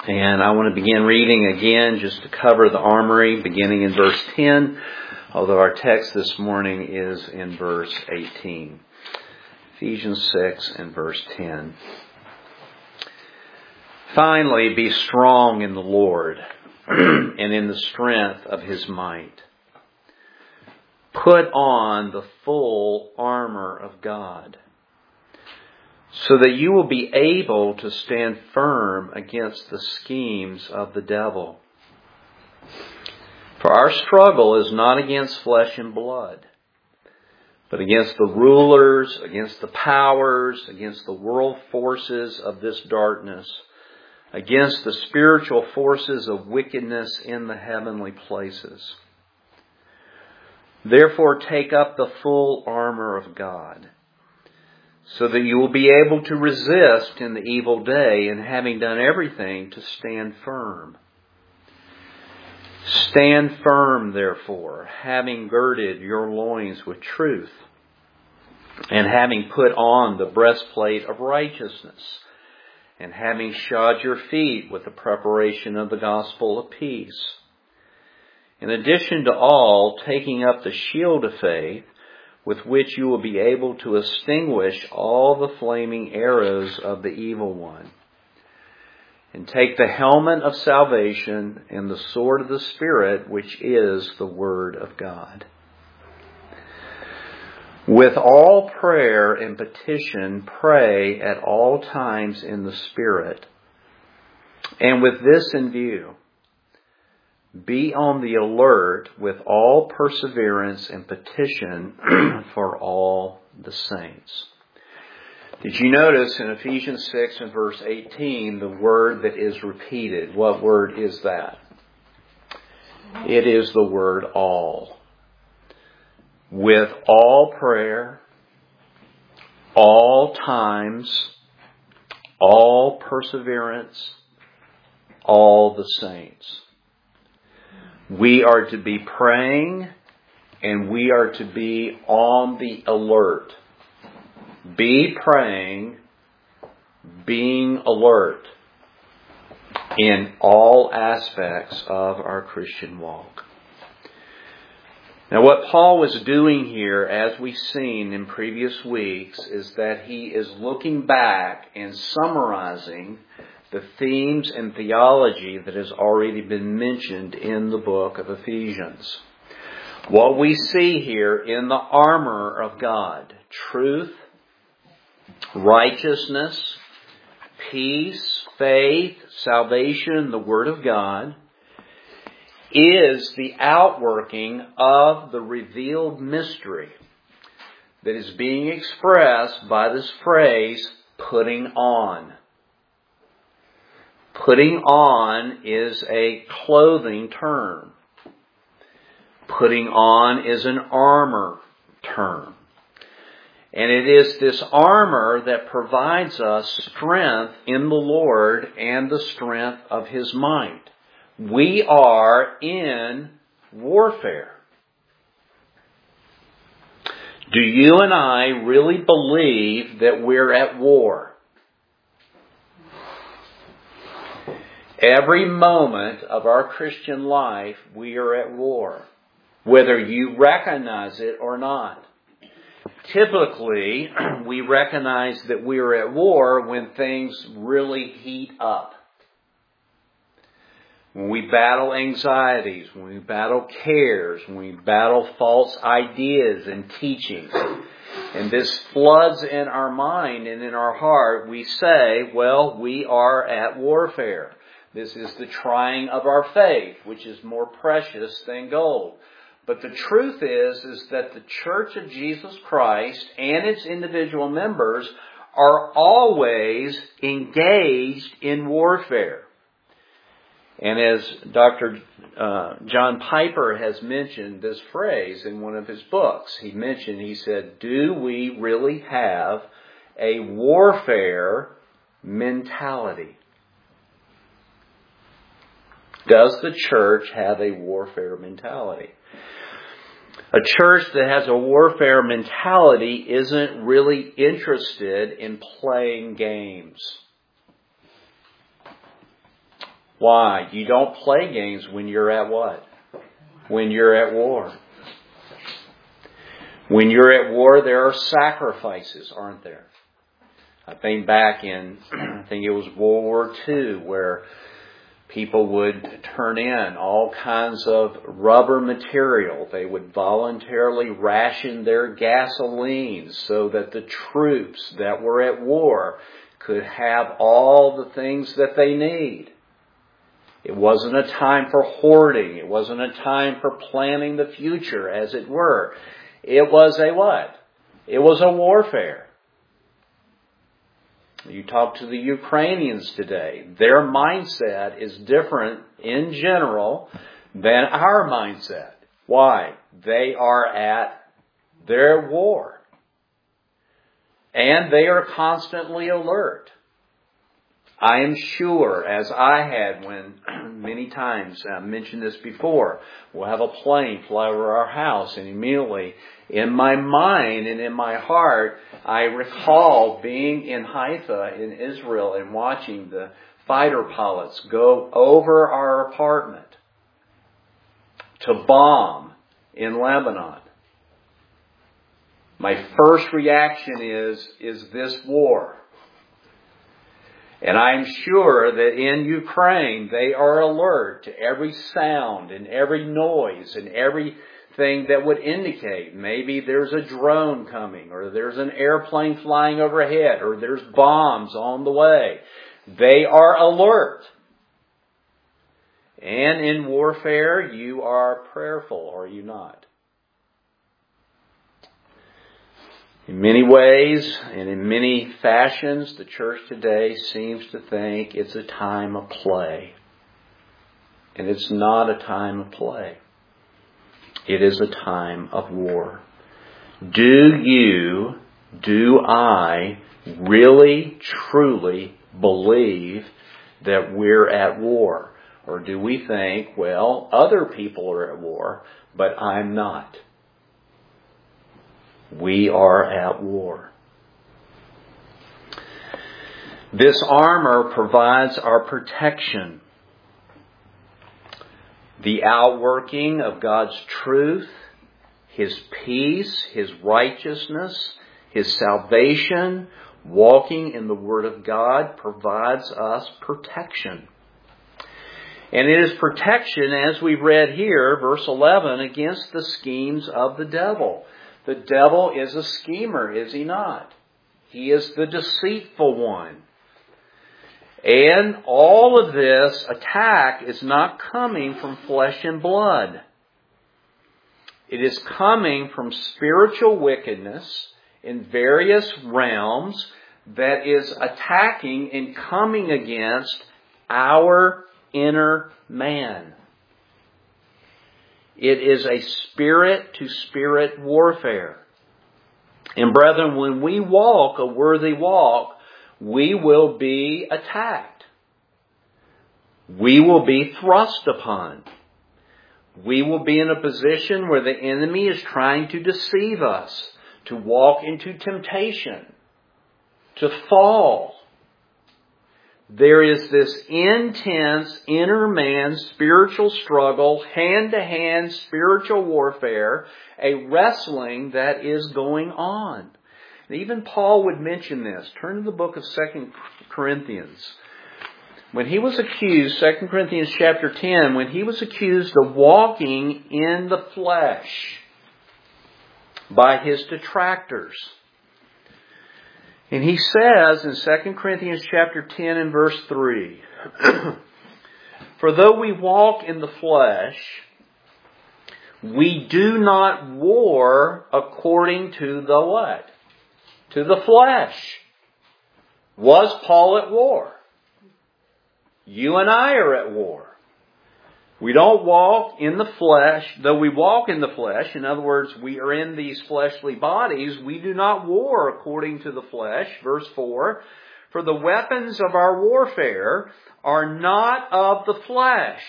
And I want to begin reading again just to cover the armory, beginning in verse 10, although our text this morning is in verse 18. Ephesians 6 and verse 10. Finally, be strong in the Lord and in the strength of His might. Put on the full armor of God, so that you will be able to stand firm against the schemes of the devil. For our struggle is not against flesh and blood, but against the rulers, against the powers, against the world forces of this darkness, against the spiritual forces of wickedness in the heavenly places. Therefore, take up the full armor of God, so that you will be able to resist in the evil day, and having done everything, to stand firm. Stand firm, therefore, having girded your loins with truth, and having put on the breastplate of righteousness, and having shod your feet with the preparation of the gospel of peace. In addition to all, taking up the shield of faith, with which you will be able to extinguish all the flaming arrows of the evil one. And take the helmet of salvation and the sword of the Spirit, which is the Word of God. With all prayer and petition, pray at all times in the Spirit. And with this in view, be on the alert with all perseverance and petition for all the saints. Did you notice in Ephesians 6 and verse 18 the word that is repeated? What word is that? It is the word all. With all prayer, all times, all perseverance, all the saints. We are to be praying, and we are to be on the alert. Be praying, being alert in all aspects of our Christian walk. Now, what Paul was doing here, as we've seen in previous weeks, is that he is looking back and summarizing the themes and theology that has already been mentioned in the book of Ephesians. What we see here in the armor of God, truth, righteousness, peace, faith, salvation, the Word of God, is the outworking of the revealed mystery that is being expressed by this phrase, putting on. Putting on is a clothing term. Putting on is an armor term. And it is this armor that provides us strength in the Lord and the strength of His might. We are in warfare. Do you and I really believe that we're at war? Every moment of our Christian life, we are at war, whether you recognize it or not. Typically, we recognize that we are at war when things really heat up. When we battle anxieties, when we battle cares, when we battle false ideas and teachings, and this floods in our mind and in our heart, we say, well, we are at warfare. This is the trying of our faith, which is more precious than gold. But the truth is that the Church of Jesus Christ and its individual members are always engaged in warfare. And as Dr. John Piper has mentioned this phrase in one of his books, he said, do we really have a warfare mentality? Does the church have a warfare mentality? A church that has a warfare mentality isn't really interested in playing games. Why? You don't play games when you're at what? When you're at war. When you're at war, there are sacrifices, aren't there? I think back in, I think it was World War II, where people would turn in all kinds of rubber material. They would voluntarily ration their gasoline so that the troops that were at war could have all the things that they need. It wasn't a time for hoarding. It wasn't a time for planning the future, as it were. It was a what? It was a warfare. You talk to the Ukrainians today. Their mindset is different in general than our mindset. Why? They are at their war. And they are constantly alert. I am sure, as I had when many times, I mentioned this before, we'll have a plane fly over our house, and immediately in my mind and in my heart, I recall being in Haifa in Israel and watching the fighter pilots go over our apartment to bomb in Lebanon. My first reaction is this war? And I'm sure that in Ukraine, they are alert to every sound and every noise and everything that would indicate maybe there's a drone coming, or there's an airplane flying overhead, or there's bombs on the way. They are alert. And in warfare, you are prayerful, are you not? In many ways and in many fashions, the church today seems to think it's a time of play. And it's not a time of play. It is a time of war. Do I really, truly believe that we're at war? Or do we think, well, other people are at war, but I'm not? We are at war. This armor provides our protection. The outworking of God's truth, His peace, His righteousness, His salvation, walking in the Word of God provides us protection. And it is protection, as we've read here, verse 11, against the schemes of the devil. The devil is a schemer, is he not? He is the deceitful one. And all of this attack is not coming from flesh and blood. It is coming from spiritual wickedness in various realms that is attacking and coming against our inner man. It is a spirit-to-spirit warfare. And brethren, when we walk a worthy walk, we will be attacked. We will be thrust upon. We will be in a position where the enemy is trying to deceive us, to walk into temptation, to fall. There is this intense inner man spiritual struggle, hand-to-hand spiritual warfare, a wrestling that is going on. And even Paul would mention this. Turn to the book of 2 Corinthians. When he was accused, 2 Corinthians chapter 10, when he was accused of walking in the flesh by his detractors. And he says in 2 Corinthians chapter 10 and verse 3, For though we walk in the flesh, we do not war according to the what? To the flesh. Was Paul at war? You and I are at war. We don't walk in the flesh, though we walk in the flesh. In other words, we are in these fleshly bodies. We do not war according to the flesh. Verse 4, For the weapons of our warfare are not of the flesh,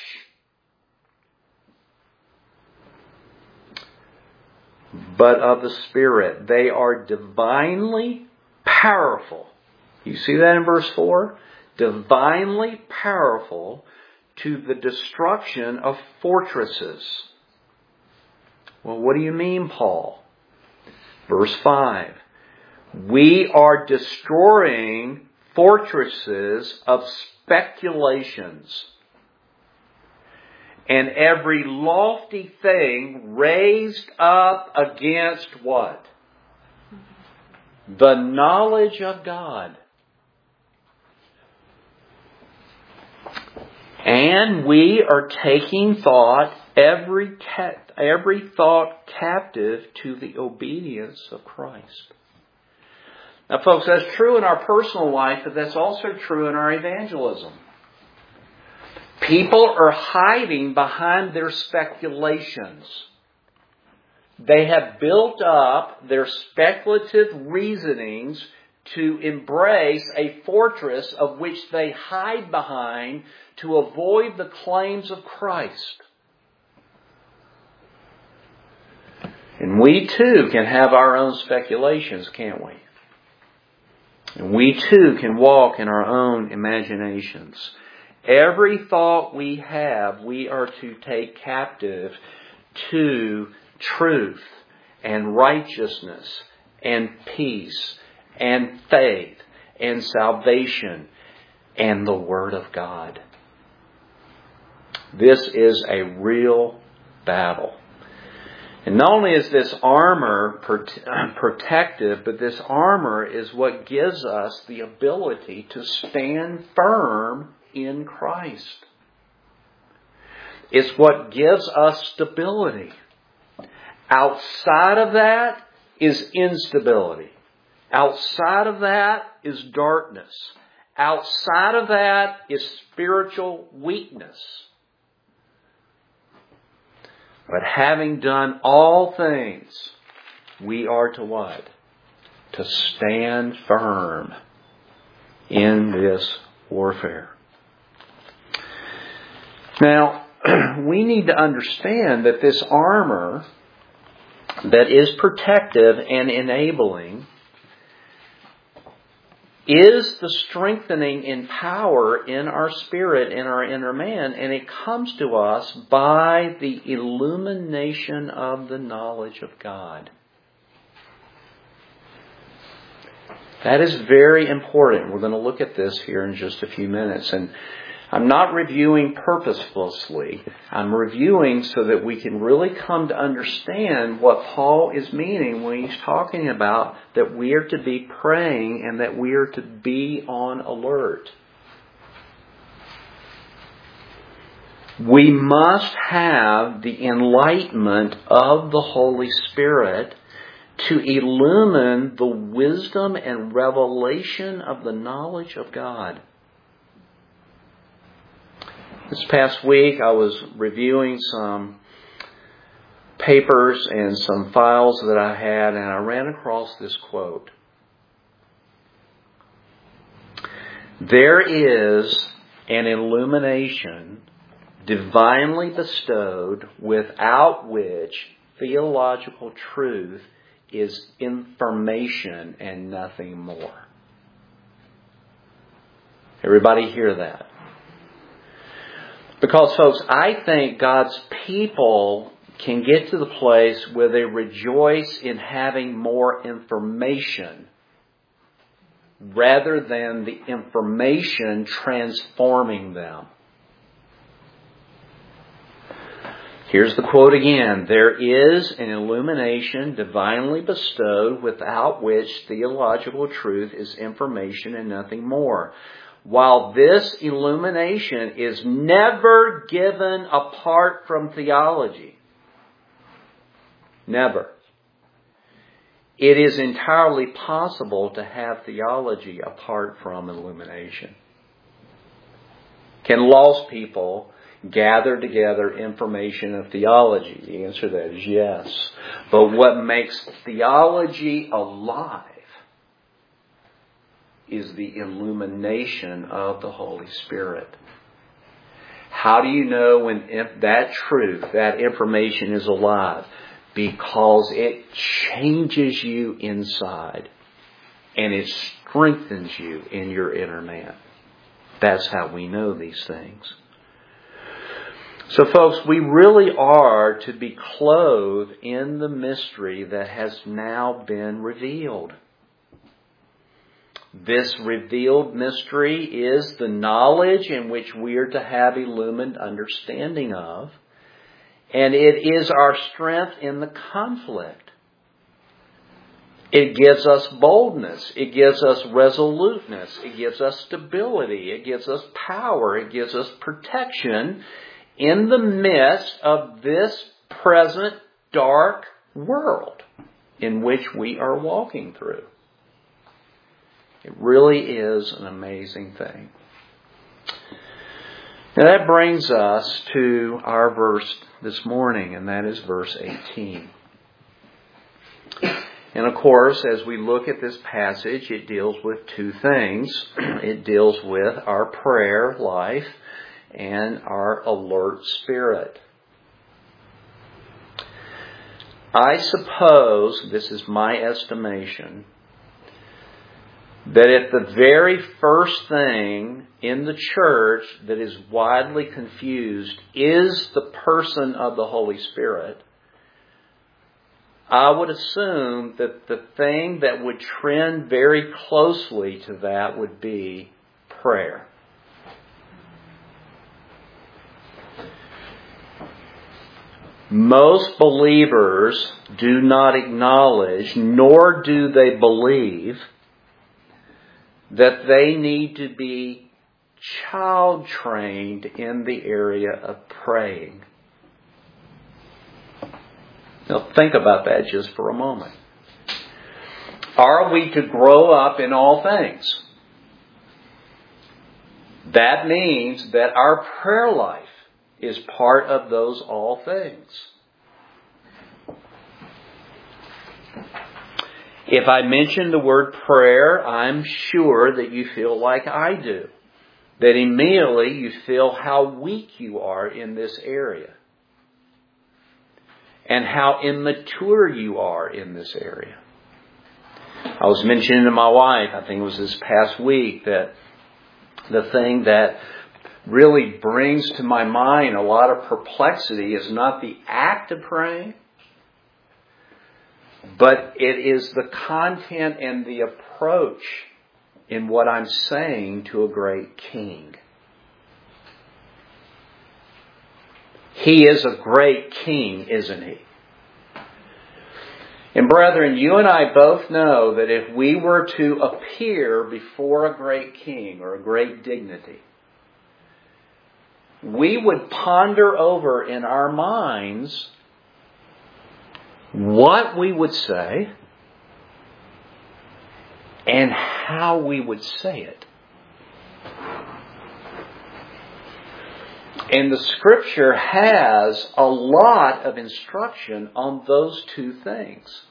but of the Spirit. They are divinely powerful. You see that in verse 4? Divinely powerful to the destruction of fortresses. Well, what do you mean, Paul? Verse 5. We are destroying fortresses of speculations and every lofty thing raised up against what? The knowledge of God. And we are taking every thought captive to the obedience of Christ. Now, folks, that's true in our personal life, but that's also true in our evangelism. People are hiding behind their speculations. They have built up their speculative reasonings to embrace a fortress of which they hide behind to avoid the claims of Christ. And we too can have our own speculations, can't we? And we too can walk in our own imaginations. Every thought we have, we are to take captive to truth and righteousness and peace and faith and salvation and the Word of God. This is a real battle. And not only is this armor protective, but this armor is what gives us the ability to stand firm in Christ. It's what gives us stability. Outside of that is instability. Outside of that is darkness. Outside of that is spiritual weakness. But having done all things, we are to what? To stand firm in this warfare. Now, we need to understand that this armor that is protective and enabling is the strengthening in power in our spirit, in our inner man, and it comes to us by the illumination of the knowledge of God. That is very important. We're going to look at this here in just a few minutes. And I'm not reviewing purposefully. I'm reviewing so that we can really come to understand what Paul is meaning when he's talking about that we are to be praying and that we are to be on alert. We must have the enlightenment of the Holy Spirit to illumine the wisdom and revelation of the knowledge of God. This past week I was reviewing some papers and some files that I had, and I ran across this quote. There is an illumination divinely bestowed without which theological truth is information and nothing more. Everybody hear that? Because, folks, I think God's people can get to the place where they rejoice in having more information rather than the information transforming them. Here's the quote again. There is an illumination divinely bestowed without which theological truth is information and nothing more. While this illumination is never given apart from theology. Never. It is entirely possible to have theology apart from illumination. Can lost people gather together information of theology? The answer to that is yes. But what makes theology alive is the illumination of the Holy Spirit. How do you know when that truth, that information is alive? Because it changes you inside and it strengthens you in your inner man. That's how we know these things. So folks, we really are to be clothed in the mystery that has now been revealed. This revealed mystery is the knowledge in which we are to have illumined understanding of. And it is our strength in the conflict. It gives us boldness. It gives us resoluteness. It gives us stability. It gives us power. It gives us protection in the midst of this present dark world in which we are walking through. It really is an amazing thing. Now that brings us to our verse this morning, and that is verse 18. And of course, as we look at this passage, it deals with two things. It deals with our prayer life and our alert spirit. I suppose, this is my estimation, that if the very first thing in the church that is widely confused is the person of the Holy Spirit, I would assume that the thing that would trend very closely to that would be prayer. Most believers do not acknowledge, nor do they believe, that they need to be child trained in the area of praying. Now think about that just for a moment. Are we to grow up in all things? That means that our prayer life is part of those all things. If I mention the word prayer, I'm sure that you feel like I do. That immediately you feel how weak you are in this area. And how immature you are in this area. I was mentioning to my wife, I think it was this past week, that the thing that really brings to my mind a lot of perplexity is not the act of praying, but it is the content and the approach in what I'm saying to a great king. He is a great king, isn't he? And brethren, you and I both know that if we were to appear before a great king or a great dignity, we would ponder over in our minds what we would say and how we would say it. And the Scripture has a lot of instruction on those two things.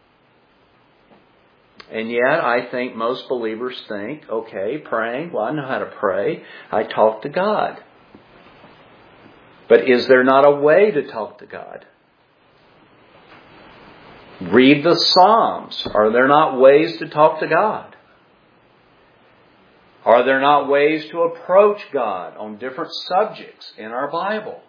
And yet I think most believers think, okay, praying, well, I know how to pray. I talk to God. But is there not a way to talk to God? Read the Psalms. Are there not ways to talk to God? Are there not ways to approach God on different subjects in our Bible?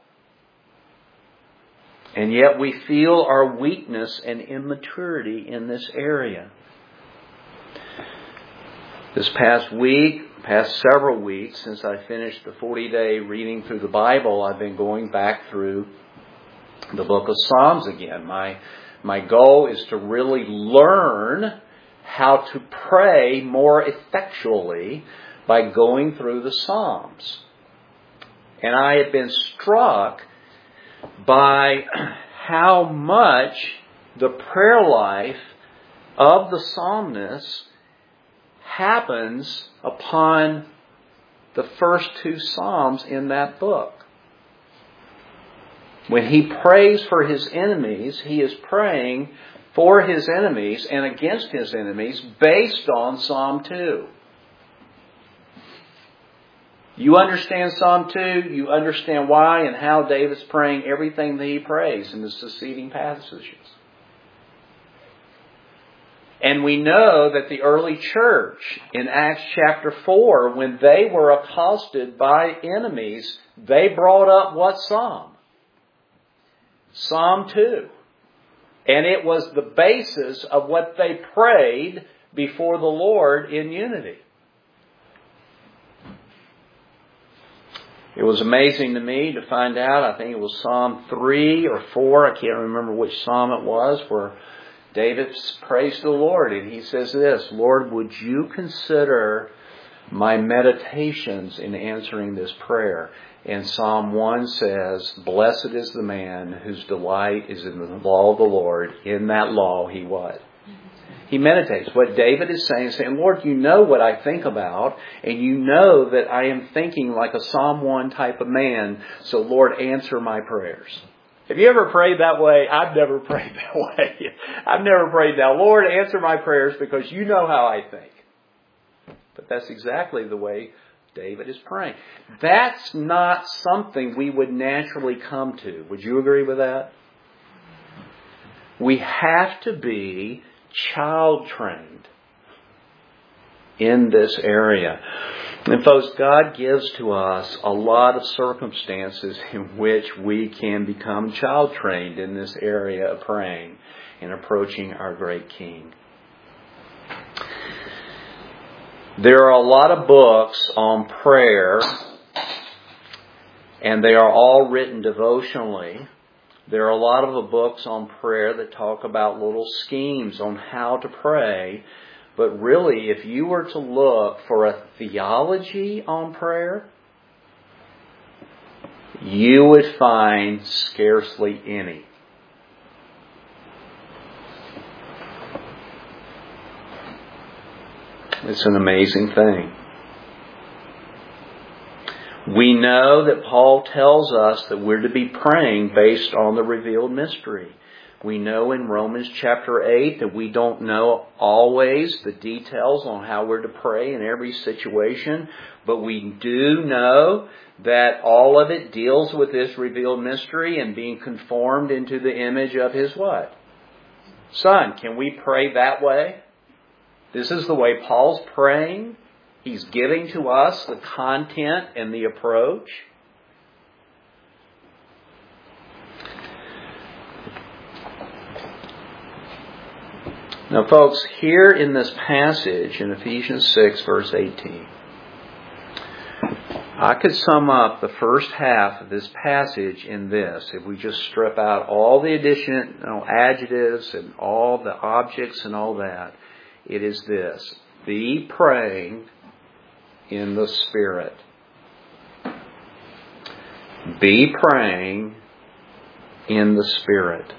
And yet we feel our weakness and immaturity in this area. This past several weeks, since I finished the 40-day reading through the Bible, I've been going back through the book of Psalms again. My goal is to really learn how to pray more effectually by going through the Psalms. And I have been struck by how much the prayer life of the psalmist happens upon the first two Psalms in that book. When he prays for his enemies, he is praying for his enemies and against his enemies based on Psalm 2. You understand Psalm 2, you understand why and how David's praying everything that he prays in the succeeding passages. And we know that the early church in Acts chapter 4, when they were accosted by enemies, they brought up what psalm? Psalm 2. And it was the basis of what they prayed before the Lord in unity. It was amazing to me to find out, I think it was Psalm 3 or 4, I can't remember which psalm it was, where David prays the Lord and he says this, Lord, would you consider my meditations in answering this prayer? And Psalm 1 says, blessed is the man whose delight is in the law of the Lord. In that law he what? He meditates. What David is saying, Lord, you know what I think about, and you know that I am thinking like a Psalm 1 type of man, so Lord, answer my prayers. Have you ever prayed that way? I've never prayed that way. I've never prayed now, Lord, answer my prayers because you know how I think. But that's exactly the way David is praying. That's not something we would naturally come to. Would you agree with that? We have to be child trained in this area. And folks, God gives to us a lot of circumstances in which we can become child trained in this area of praying and approaching our great King. There are a lot of books on prayer, and they are all written devotionally. There are a lot of books on prayer that talk about little schemes on how to pray. But really, if you were to look for a theology on prayer, you would find scarcely any. It's an amazing thing. We know that Paul tells us that we're to be praying based on the revealed mystery. We know in Romans chapter 8 that we don't know always the details on how we're to pray in every situation, but we do know that all of it deals with this revealed mystery and being conformed into the image of His what? Son. Can we pray that way? This is the way Paul's praying. He's giving to us the content and the approach. Now, folks, here in this passage in Ephesians 6, verse 18, I could sum up the first half of this passage in this. If we just strip out all the additional adjectives and all the objects and all that, it is this. Be praying in the Spirit. Be praying in the Spirit.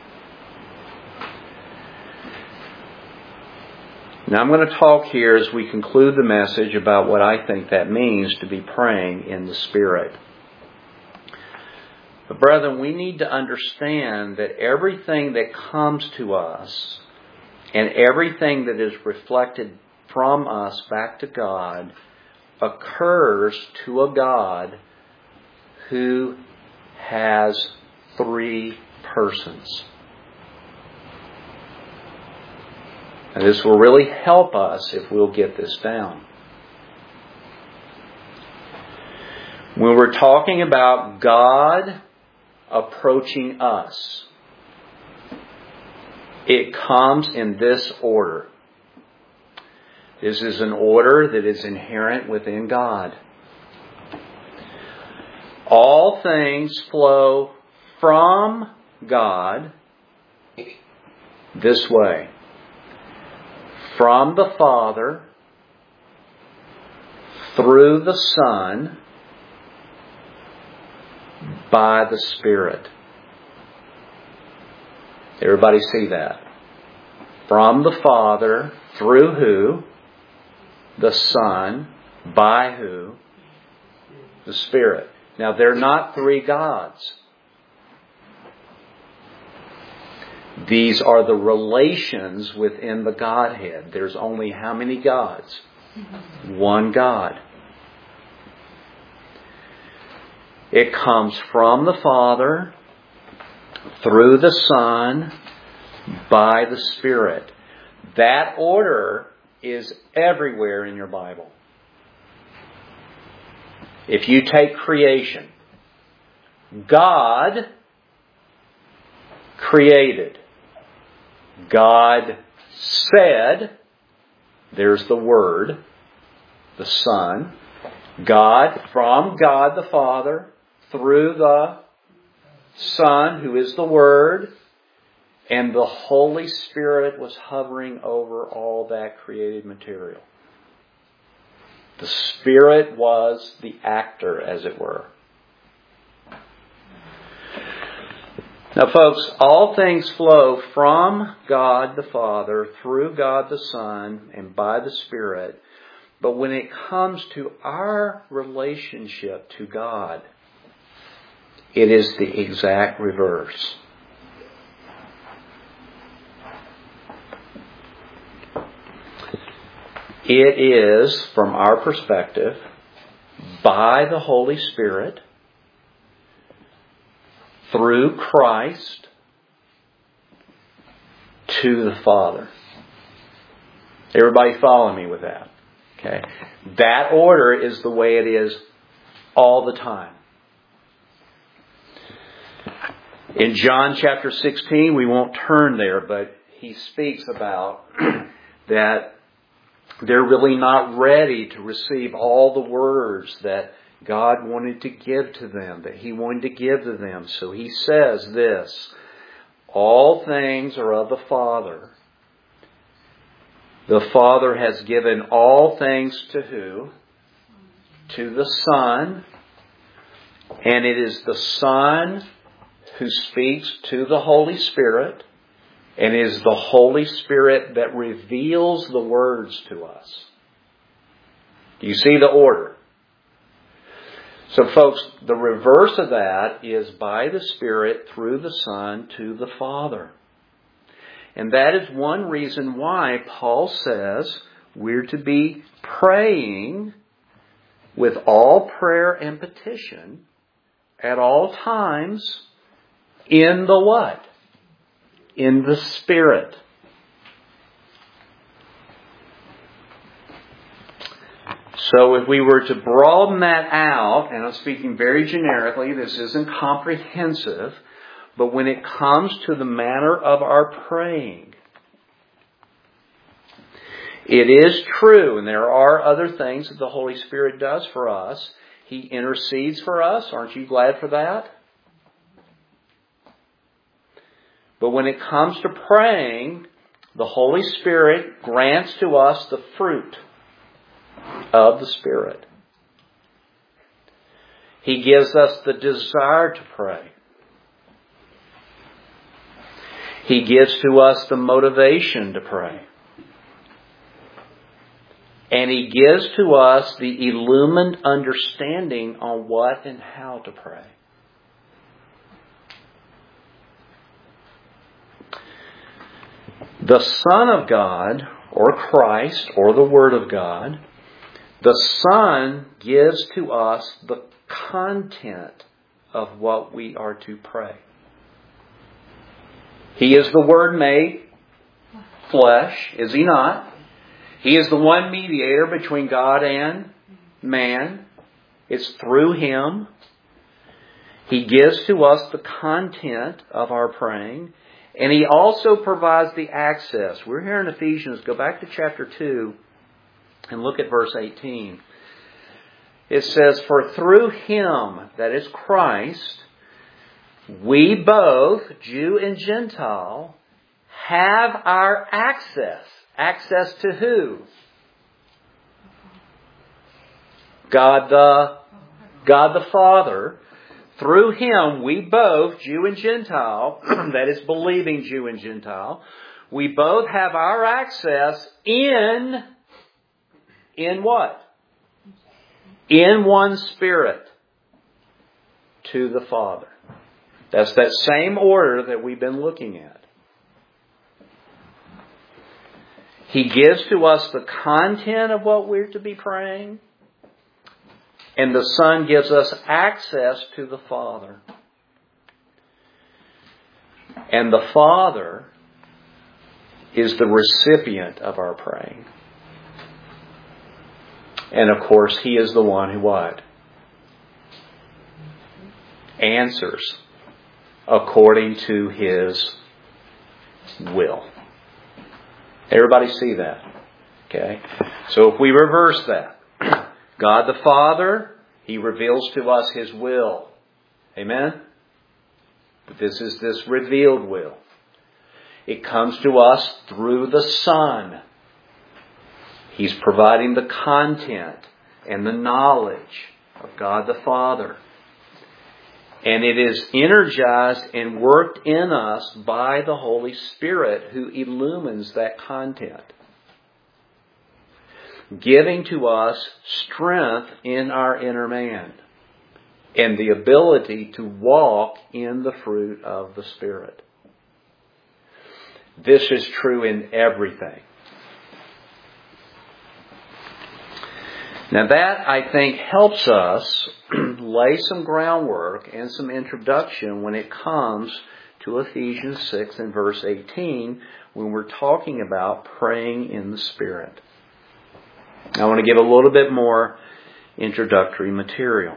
Now I'm going to talk here as we conclude the message about what I think that means to be praying in the Spirit. But brethren, we need to understand that everything that comes to us and everything that is reflected from us back to God occurs to a God who has three persons. And this will really help us if we'll get this down. When we're talking about God approaching us, it comes in this order. This is an order that is inherent within God. All things flow from God this way. From the Father, through the Son, by the Spirit. Everybody see that? From the Father, through who? The Son, by who? The Spirit. Now, they're not three gods. These are the relations within the Godhead. There's only how many gods? One God. It comes from the Father, through the Son, by the Spirit. That order is everywhere in your Bible. If you take creation, God created. God said, there's the Word, the Son. God, from God the Father, through the Son, who is the Word, and the Holy Spirit was hovering over all that created material. The Spirit was the actor, as it were. Now, folks, all things flow from God the Father, through God the Son, and by the Spirit. But when it comes to our relationship to God, it is the exact reverse. It is, from our perspective, by the Holy Spirit, through Christ, to the Father. Everybody follow me with that? Okay. That order is the way it is all the time. In John chapter 16, we won't turn there, but he speaks about that they're really not ready to receive all the words that God wanted to give to them, that He wanted to give to them. So He says this, all things are of the Father. The Father has given all things to who? To the Son. And it is the Son who speaks to the Holy Spirit. And it is the Holy Spirit that reveals the words to us. Do you see the order? So folks, the reverse of that is by the Spirit through the Son to the Father. And that is one reason why Paul says we're to be praying with all prayer and petition at all times in the what? In the Spirit. So if we were to broaden that out, and I'm speaking very generically, this isn't comprehensive, but when it comes to the manner of our praying, it is true, and there are other things that the Holy Spirit does for us. He intercedes for us. Aren't you glad for that? But when it comes to praying, the Holy Spirit grants to us the fruit of the Spirit. He gives us the desire to pray. He gives to us the motivation to pray. And He gives to us the illumined understanding on what and how to pray. The Son of God, or Christ, or the Word of God, the Son gives to us the content of what we are to pray. He is the Word made flesh, is He not? He is the one mediator between God and man. It's through Him. He gives to us the content of our praying. And He also provides the access. We're here in Ephesians. Go back to chapter 2 and look at verse 18. It says, for through Him, that is Christ, we both, Jew and Gentile, have our access. Access to who? God the Father. Through Him, we both, Jew and Gentile, that is believing Jew and Gentile, we both have our access in what? In one Spirit to the Father. That's that same order that we've been looking at. He gives to us the content of what we're to be praying. And the Son gives us access to the Father. And the Father is the recipient of our praying. And of course, He is the one who what? Answers according to His will. Everybody see that? Okay. So if we reverse that, God the Father, He reveals to us His will. Amen? But this is this revealed will. It comes to us through the Son. He's providing the content and the knowledge of God the Father. And it is energized and worked in us by the Holy Spirit who illumines that content, giving to us strength in our inner man and the ability to walk in the fruit of the Spirit. This is true in everything. Now that, I think, helps us lay some groundwork and some introduction when it comes to Ephesians 6 and verse 18 when we're talking about praying in the Spirit. I want to give a little bit more introductory material.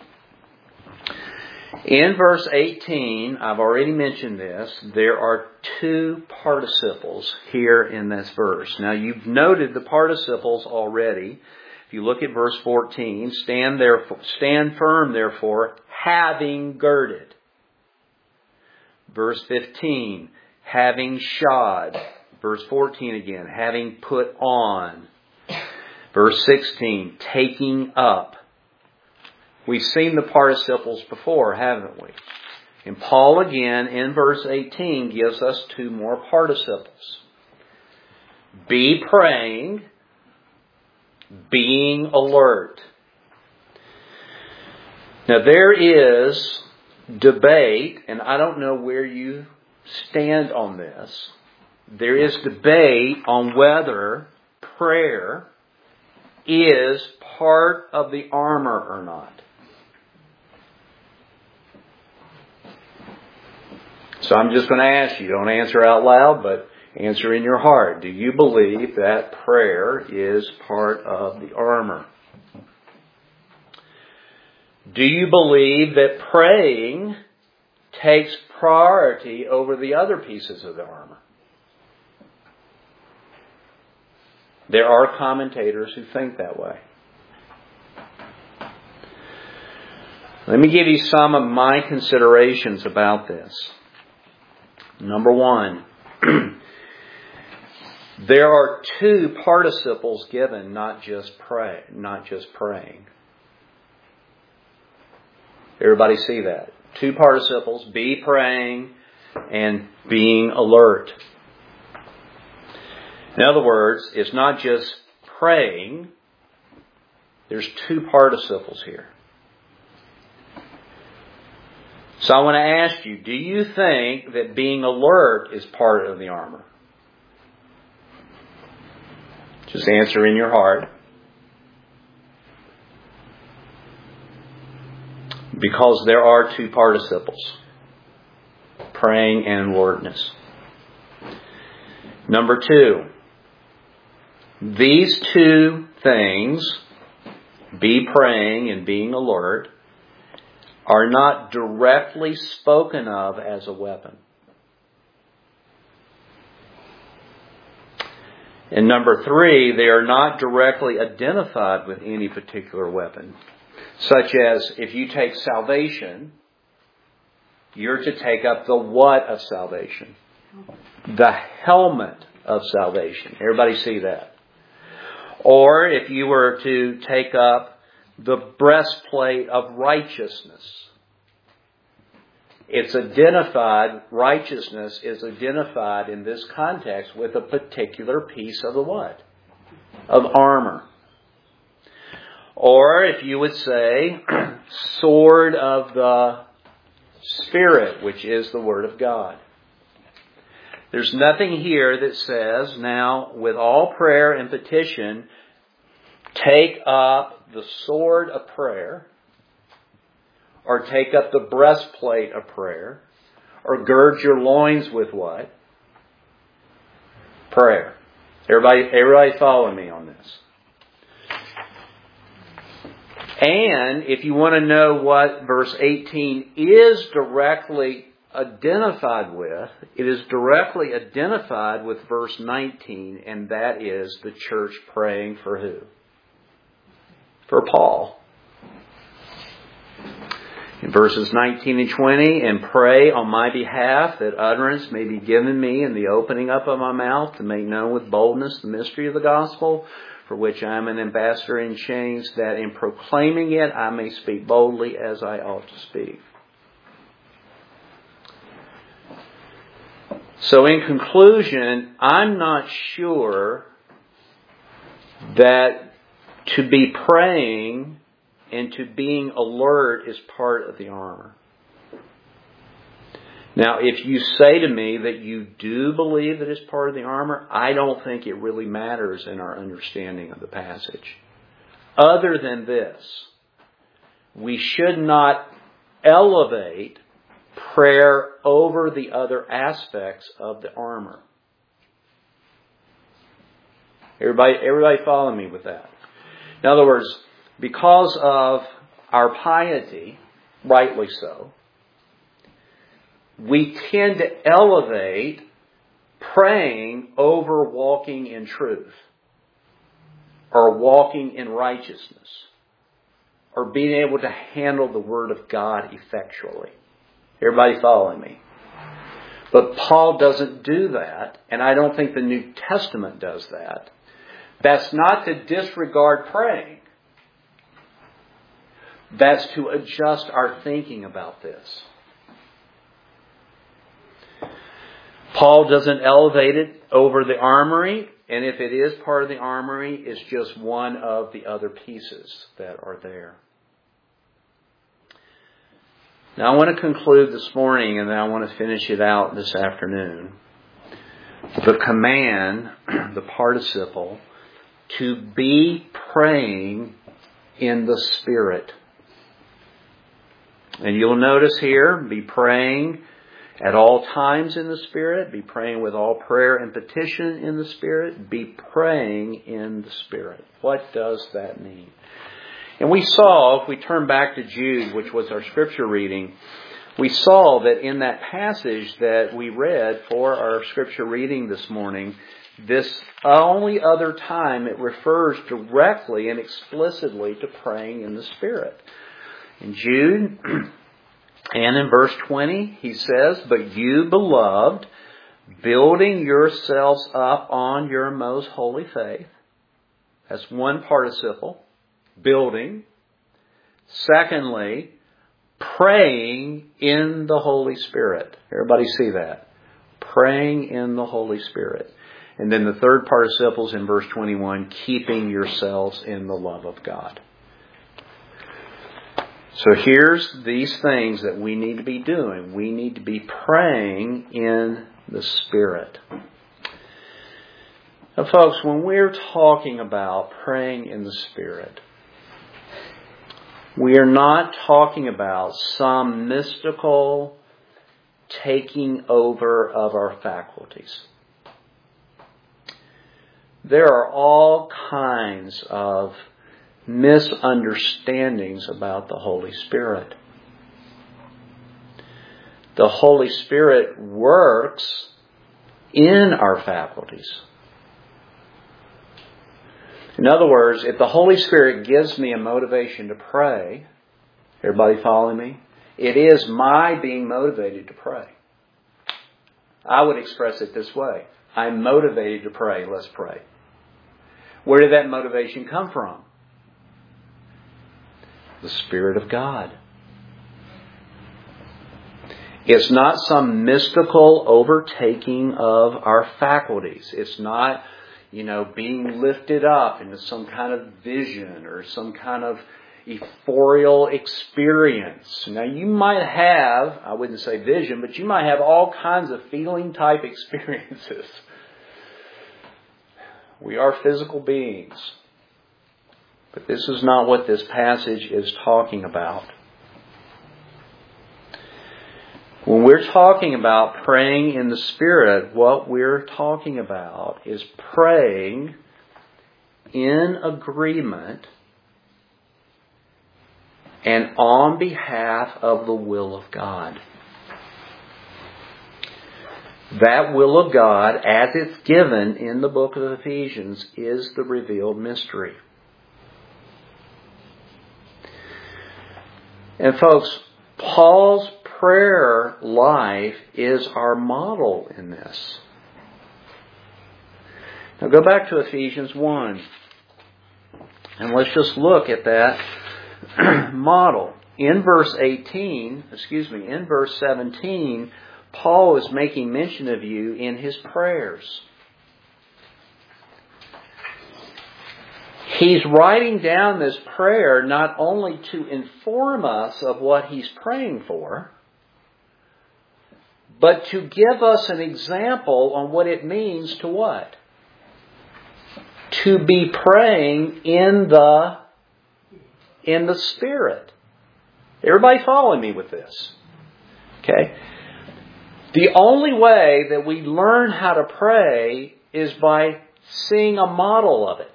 In verse 18, I've already mentioned this, there are two participles here in this verse. Now you've noted the participles already. If you look at verse 14, stand firm therefore, having girded. Verse 15, having shod. Verse 14 again, having put on. Verse 16, taking up. We've seen the participles before, haven't we? And Paul again in verse 18 gives us two more participles. Be praying, being alert. Now there is debate, and I don't know where you stand on this. There is debate on whether prayer is part of the armor or not. So I'm just going to ask you, don't answer out loud, but answer in your heart. Do you believe that prayer is part of the armor? Do you believe that praying takes priority over the other pieces of the armor? There are commentators who think that way. Let me give you some of my considerations about this. Number one, there are two participles given, not just praying. Everybody see that? Two participles, be praying and being alert. In other words, it's not just praying. There's two participles here. So I want to ask you, do you think that being alert is part of the armor? Just answer in your heart. Because there are two participles. Praying and alertness. Number two. These two things, be praying and being alert, are not directly spoken of as a weapon. And number three, they are not directly identified with any particular weapon. Such as, if you take salvation, you're to take up the what of salvation? The helmet of salvation. Everybody see that? Or if you were to take up the breastplate of righteousness. It's identified, righteousness is identified in this context with a particular piece of the what? Of armor. Or if you would say, sword of the Spirit, which is the Word of God. There's nothing here that says, now, with all prayer and petition, take up the sword of prayer, or take up the breastplate of prayer, or gird your loins with what? Prayer. Everybody follow me on this. And if you want to know what verse 18 is directly identified with, it is directly identified with verse 19, and that is the church praying for who? For Paul. In verses 19 and 20, and pray on my behalf that utterance may be given me in the opening up of my mouth to make known with boldness the mystery of the gospel, for which I am an ambassador in chains, that in proclaiming it I may speak boldly as I ought to speak. So in conclusion, I'm not sure that to be praying and to being alert is part of the armor. Now, if you say to me that you do believe that it's part of the armor, I don't think it really matters in our understanding of the passage. Other than this, we should not elevate prayer over the other aspects of the armor. Everybody follow me with that. In other words, because of our piety, rightly so, we tend to elevate praying over walking in truth, or walking in righteousness, or being able to handle the Word of God effectually. Everybody following me? But Paul doesn't do that, and I don't think the New Testament does that. That's not to disregard praying. That's to adjust our thinking about this. Paul doesn't elevate it over the armory, and if it is part of the armory, it's just one of the other pieces that are there. Now I want to conclude this morning, and then I want to finish it out this afternoon. The command, the participle, to be praying in the Spirit. And you'll notice here, be praying at all times in the Spirit. Be praying with all prayer and petition in the Spirit. Be praying in the Spirit. What does that mean? And we saw, if we turn back to Jude, which was our scripture reading, we saw that in that passage that we read for our scripture reading this morning, this only other time it refers directly and explicitly to praying in the Spirit. In Jude, and in verse 20, he says, "But you, beloved, building yourselves up on your most holy faith." That's one participle. Building. Secondly, praying in the Holy Spirit. Everybody see that? Praying in the Holy Spirit. And then the third participle is in verse 21, keeping yourselves in the love of God. So here's these things that we need to be doing. We need to be praying in the Spirit. Now, folks, when we're talking about praying in the Spirit, we are not talking about some mystical taking over of our faculties. There are all kinds of misunderstandings about the Holy Spirit. The Holy Spirit works in our faculties. In other words, if the Holy Spirit gives me a motivation to pray, everybody following me? It is my being motivated to pray. I would express it this way. I'm motivated to pray. Let's pray. Where did that motivation come from? The Spirit of God. It's not some mystical overtaking of our faculties. It's not, being lifted up into some kind of vision or some kind of ethereal experience. Now you might have, I wouldn't say vision, but you might have all kinds of feeling type experiences. We are physical beings. But this is not what this passage is talking about. When we're talking about praying in the Spirit, what we're talking about is praying in agreement and on behalf of the will of God. That will of God, as it's given in the book of Ephesians, is the revealed mystery. And folks, Paul's prayer life is our model in this. Now go back to Ephesians 1. And let's just look at that model. In verse 17, Paul is making mention of you in his prayers. He's writing down this prayer not only to inform us of what he's praying for, but to give us an example on what it means to what? To be praying in the Spirit. Everybody following me with this? Okay? The only way that we learn how to pray is by seeing a model of it.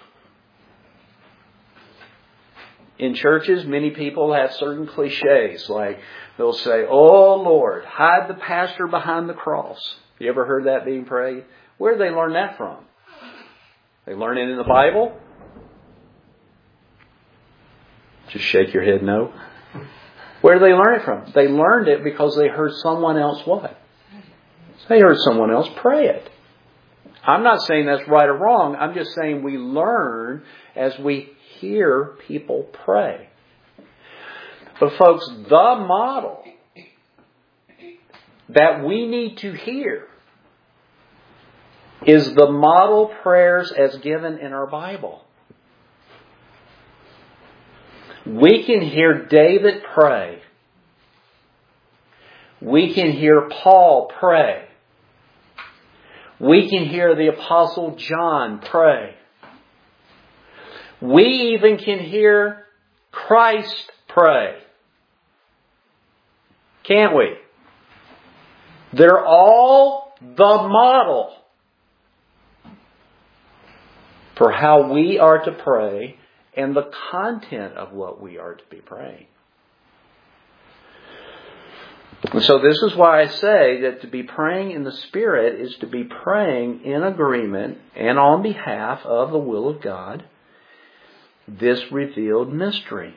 In churches, many people have certain cliches, like they'll say, "Oh Lord, hide the pastor behind the cross." You ever heard that being prayed? Where did they learn that from? They learn it in the Bible? Just shake your head no. Where did they learn it from? They learned it because they heard someone else what? They heard someone else pray it. I'm not saying that's right or wrong. I'm just saying we learn as we hear people pray. But folks, the model that we need to hear is the model prayers as given in our Bible. We can hear David pray. We can hear Paul pray. We can hear the Apostle John pray. We even can hear Christ pray. Can't we? They're all the model for how we are to pray and the content of what we are to be praying. And so this is why I say that to be praying in the Spirit is to be praying in agreement and on behalf of the will of God, this revealed mystery.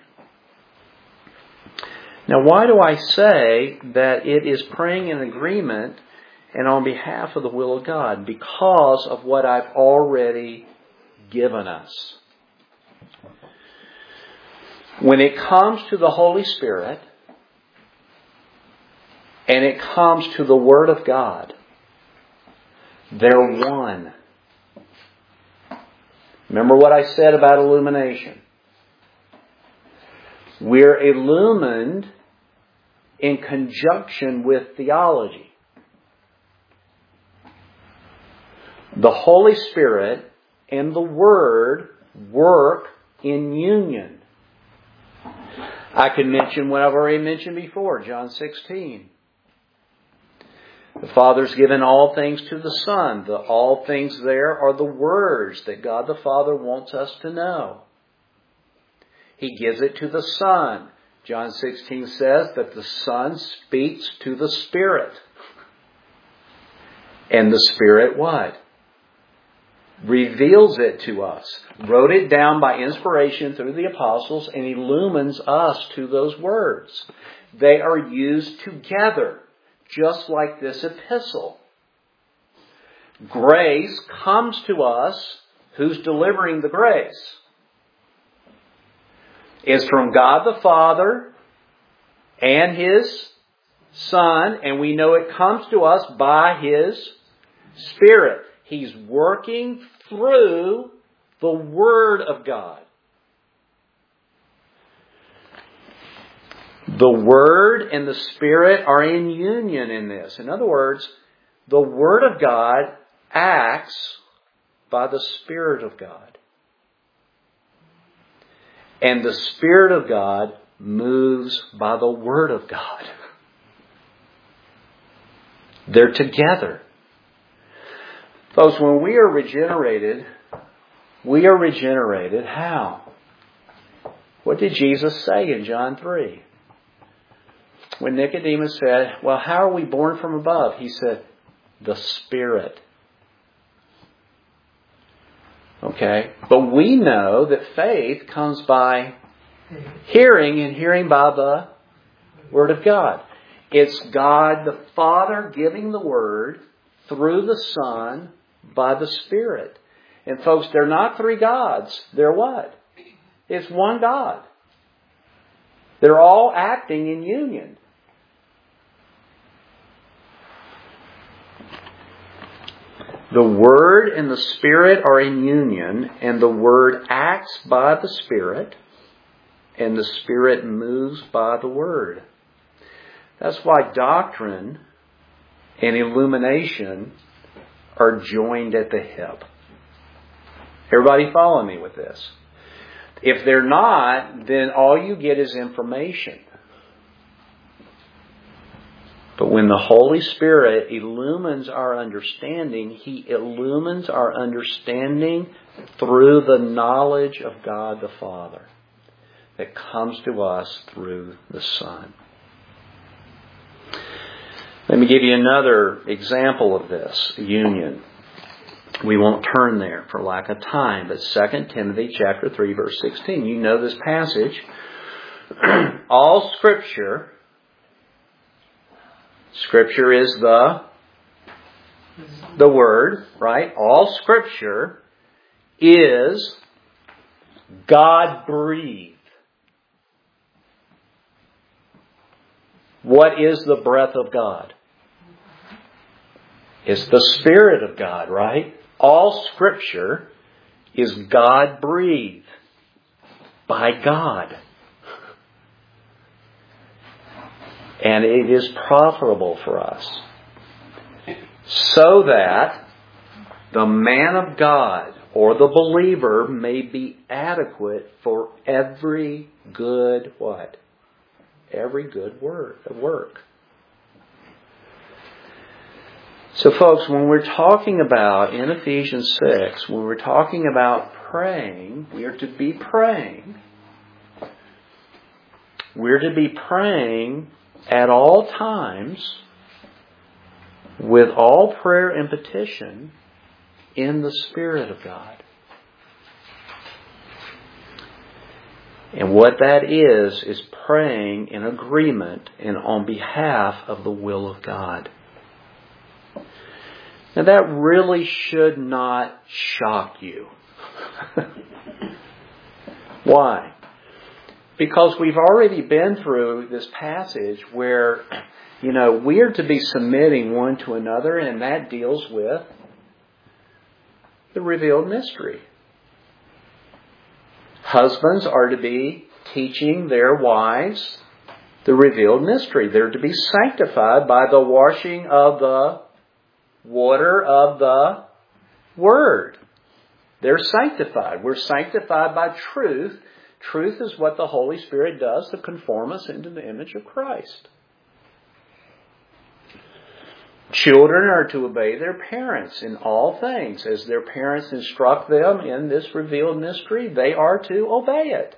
Now, why do I say that it is praying in agreement and on behalf of the will of God? Because of what I've already given us. When it comes to the Holy Spirit and it comes to the Word of God, they're one. Remember what I said about illumination. We're illumined in conjunction with theology. The Holy Spirit and the Word work in union. I can mention what I've already mentioned before, John 16. The Father's given all things to the Son. The all things there are the words that God the Father wants us to know. He gives it to the Son. John 16 says that the Son speaks to the Spirit. And the Spirit what? Reveals it to us. Wrote it down by inspiration through the apostles and illumines us to those words. They are used together, just like this epistle. Grace comes to us. Who's delivering the grace? It's from God the Father and His Son, and we know it comes to us by His Spirit. He's working through the Word of God. The Word and the Spirit are in union in this. In other words, the Word of God acts by the Spirit of God. And the Spirit of God moves by the Word of God. They're together. Folks, when we are regenerated how? What did Jesus say in John 3? When Nicodemus said, well, how are we born from above? He said, the Spirit. Okay? But we know that faith comes by hearing, and hearing by the Word of God. It's God the Father giving the Word through the Son by the Spirit. And folks, they're not three gods. They're what? It's one God. They're all acting in union. The Word and the Spirit are in union, and the Word acts by the Spirit, and the Spirit moves by the Word. That's why doctrine and illumination are joined at the hip. Everybody follow me with this? If they're not, then all you get is information. But when the Holy Spirit illumines our understanding, He illumines our understanding through the knowledge of God the Father that comes to us through the Son. Let me give you another example of this union. We won't turn there for lack of time, but 2 Timothy chapter 3, verse 16. You know this passage. All Scripture is the Word, right? All Scripture is God-breathed. What is the breath of God? It's the Spirit of God, right? All Scripture is God-breathed by God. And it is profitable for us, so that the man of God or the believer may be adequate for every good what? Every good work. So folks, when we're talking about, in Ephesians 6, when we're talking about praying, we are to be praying. We're to be praying at all times, with all prayer and petition, in the Spirit of God. And what that is praying in agreement and on behalf of the will of God. Now that really should not shock you. Why? Because we've already been through this passage where, we are to be submitting one to another, and that deals with the revealed mystery. Husbands are to be teaching their wives the revealed mystery. They're to be sanctified by the washing of the water of the Word. They're sanctified. We're sanctified by truth. Truth is what the Holy Spirit does to conform us into the image of Christ. Children are to obey their parents in all things. As their parents instruct them in this revealed mystery, they are to obey it.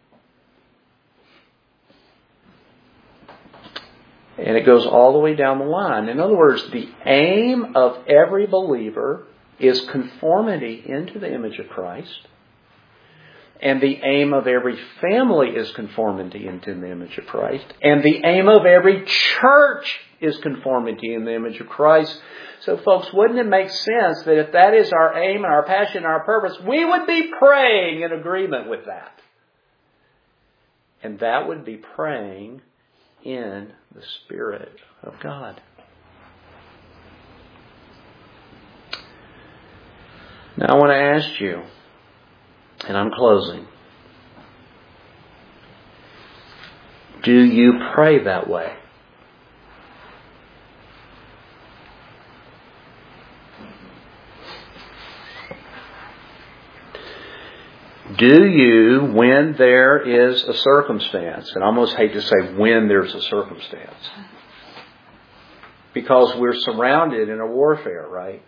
And it goes all the way down the line. In other words, the aim of every believer is conformity into the image of Christ. And the aim of every family is conformity into the image of Christ. And the aim of every church is conformity in the image of Christ. So folks, wouldn't it make sense that if that is our aim and our passion and our purpose, we would be praying in agreement with that? And that would be praying in the Spirit of God. Now I want to ask you, and I'm closing, do you pray that way? Do you, when there is a circumstance, and I almost hate to say when there's a circumstance, because we're surrounded in a warfare, right?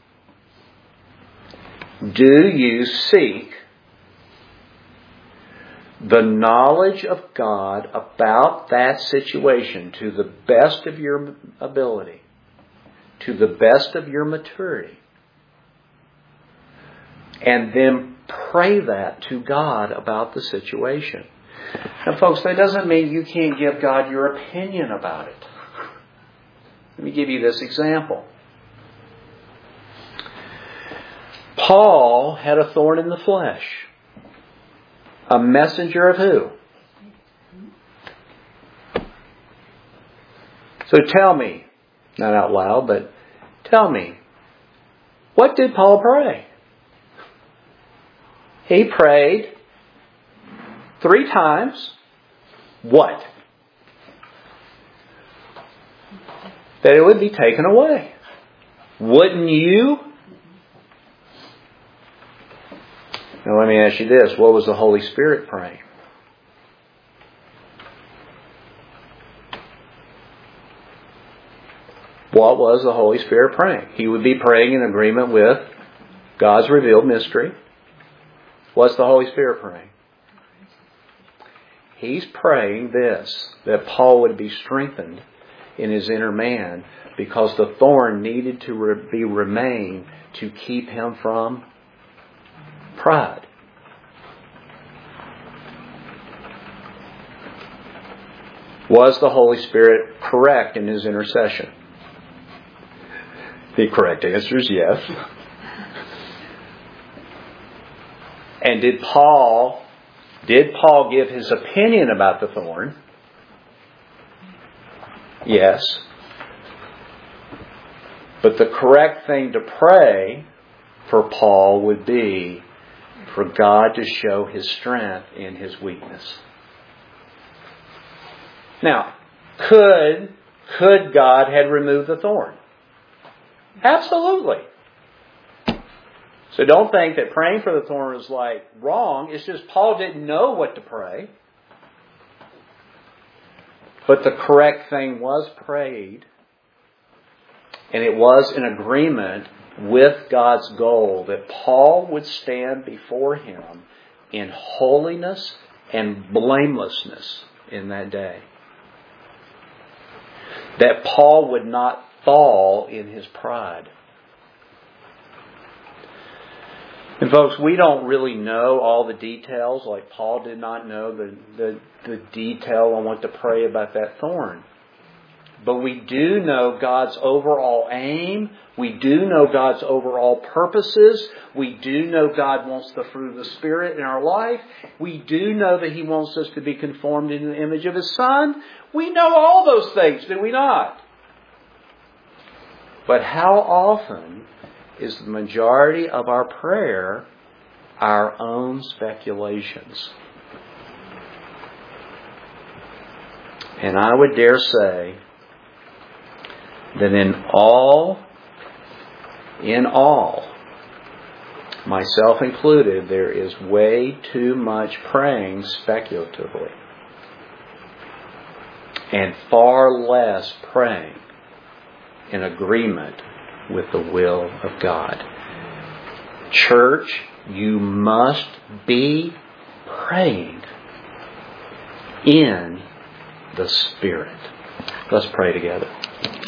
Do you seek the knowledge of God about that situation to the best of your ability, to the best of your maturity, and then pray that to God about the situation? Now, folks, that doesn't mean you can't give God your opinion about it. Let me give you this example. Paul had a thorn in the flesh. A messenger of who? So tell me, not out loud, but tell me, what did Paul pray? He prayed 3 times. What? That it would be taken away. Wouldn't you? Now let me ask you this. What was the Holy Spirit praying? What was the Holy Spirit praying? He would be praying in agreement with God's revealed mystery. What's the Holy Spirit praying? He's praying this, that Paul would be strengthened in his inner man because the thorn needed to remain to keep him from pride. Was the Holy Spirit correct in his intercession? The correct answer is yes. And did Paul give his opinion about the thorn? Yes. But the correct thing to pray for Paul would be for God to show His strength in his weakness. Now, could God have removed the thorn? Absolutely. So don't think that praying for the thorn is wrong. It's just Paul didn't know what to pray. But the correct thing was prayed. And it was in agreement with God's goal that Paul would stand before Him in holiness and blamelessness in that day. That Paul would not fall in his pride. And folks, we don't really know all the details, like Paul did not know the detail on what to pray about that thorn. But we do know God's overall aim. We do know God's overall purposes. We do know God wants the fruit of the Spirit in our life. We do know that He wants us to be conformed in the image of His Son. We know all those things, do we not? But how often is the majority of our prayer our own speculations? And I would dare say that in all, myself included, there is way too much praying speculatively and far less praying in agreement with the will of God. Church, you must be praying in the Spirit. Let's pray together.